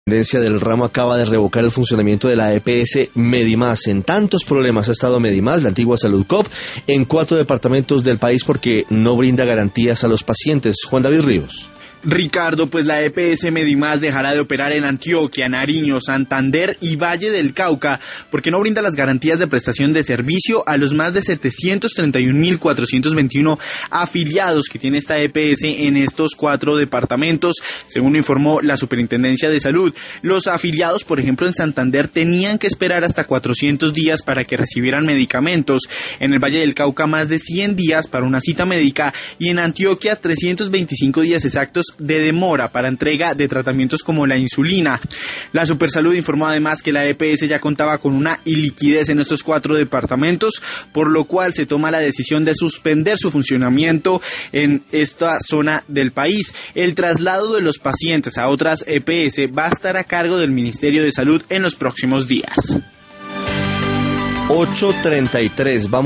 La Intendencia del ramo acaba de revocar el funcionamiento de la EPS Medimás. En tantos problemas ha estado Medimás, la antigua Saludcop, en 4 departamentos del país porque no brinda garantías a los pacientes. Juan David Ríos. Ricardo, pues la EPS Medimás dejará de operar en Antioquia, Nariño, Santander y Valle del Cauca porque no brinda las garantías de prestación de servicio a los más de 731.421 afiliados que tiene esta EPS en estos 4 departamentos, según informó la Superintendencia de Salud. Los afiliados, por ejemplo, en Santander tenían que esperar hasta 400 días para que recibieran medicamentos, en el Valle del Cauca más de 100 días para una cita médica y en Antioquia 325 días exactos de demora para entrega de tratamientos como la insulina. La Supersalud informó además que la EPS ya contaba con una iliquidez en estos 4 departamentos, por lo cual se toma la decisión de suspender su funcionamiento en esta zona del país. El traslado de los pacientes a otras EPS va a estar a cargo del Ministerio de Salud en los próximos días. 8:33. Vamos